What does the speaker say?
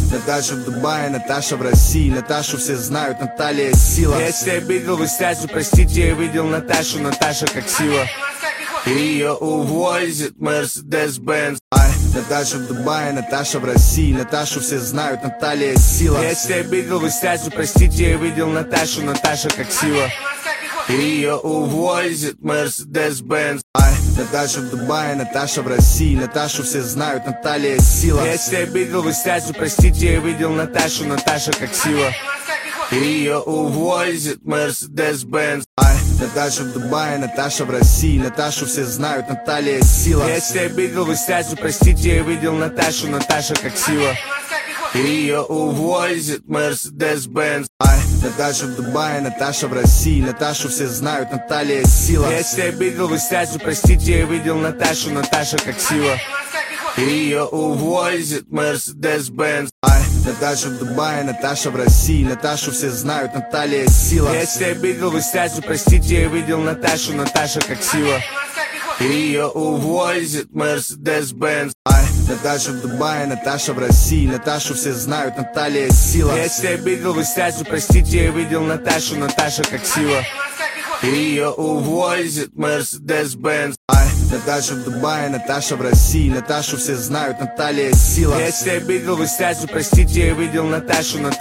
Наташа в Дубае, Наташа в России. Наташу все знают, Наталья сила. Я себя обидел, вы стазю, простите, я видел Наташу. Наташа как сила. Ее увозит Mercedes-Benz. Наташа в Дубае, Наташа в России. Наташу все знают, Наталья сила. Я себя обидел, вы стазю, простите, я видел Наташу. Наташа как сила. Ее увозит Mercedes-Benz. Наташа в Дубае, Наташа в России. Наташу все знают, Наталья сила. Я себя обидел, вы стазю, простите, я видел Наташу. Наташа как сила. Ее увозит Mercedes-Benz. Наташа в Дубае, Наташа в России. Наташу все знают, Наталья сила. Я себя обидел, вы стазю, простите, я видел Наташу. Наташа как сила. Ее увозит Mercedes-Benz. Наташа в Дубае, Наташа в России. Наташу все знают, Наталья сила. Я себя обидел, вы стазю, простите, я видел Наташу. Наташа как сила. Ее увозит Mercedes-Benz. Наташа в Дубае, Наташа в России. Наташу все знают, Наталья сила. Я себя обидел, вы стазю, простите, я видел Наташу. Наташа как сила. Ее увозит Mercedes-Benz. Наташа в Дубае, Наташа в России. Наташу все знают, Наталья сила. Я себя обидел, вы стазю, простите, я видел Наташу. Наташа как сила. Ее увозит Mercedes-Benz. Наташа в Дубае, Наташа в России. Наташу все знают, Наталья сила. Я себя обидел, вы стазю, простите, я видел Наташу.